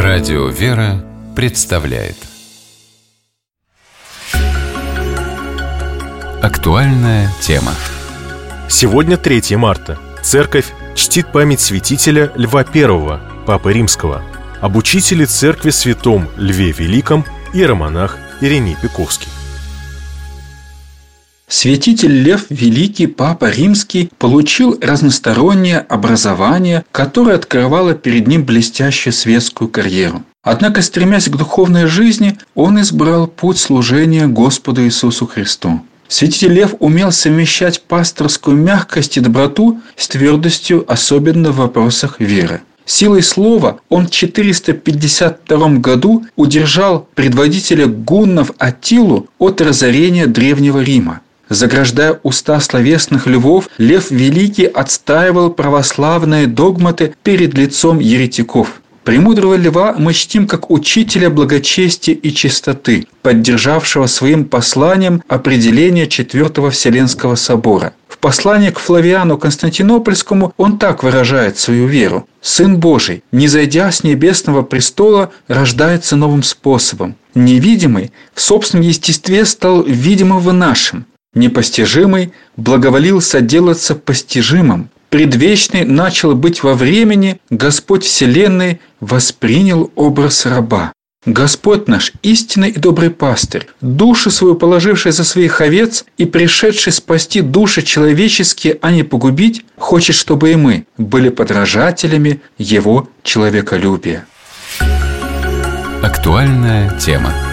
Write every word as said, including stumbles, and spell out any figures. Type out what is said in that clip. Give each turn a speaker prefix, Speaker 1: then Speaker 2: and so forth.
Speaker 1: Радио «Вера» представляет актуальная тема.
Speaker 2: Сегодня третье марта. Церковь чтит память святителя Льва Первого, Папы Римского. Об учителе церкви святом Льве Великом иеромонах Ириней Пековский.
Speaker 3: Святитель Лев Великий, Папа Римский, получил разностороннее образование, которое открывало перед ним блестящую светскую карьеру. Однако, стремясь к духовной жизни, он избрал путь служения Господу Иисусу Христу. Святитель Лев умел совмещать пасторскую мягкость и доброту с твердостью, особенно в вопросах веры. Силой слова он в четыреста пятьдесят втором году удержал предводителя гуннов Аттилу от разорения Древнего Рима. Заграждая уста словесных львов, Лев Великий отстаивал православные догматы перед лицом еретиков. Премудрого Льва мы чтим как учителя благочестия и чистоты, поддержавшего своим посланием определение Четвертого Вселенского собора. В послании к Флавиану Константинопольскому он так выражает свою веру: «Сын Божий, не зайдя с небесного престола, рождается новым способом. Невидимый в собственном естестве стал видимым в нашем. Непостижимый благоволил соделаться постижимым. Предвечный начал быть во времени, Господь Вселенной воспринял образ раба. Господь наш, истинный и добрый пастырь, душу свою положивший за своих овец и пришедший спасти души человеческие, а не погубить, хочет, чтобы и мы были подражателями Его человеколюбия».
Speaker 1: Актуальная тема.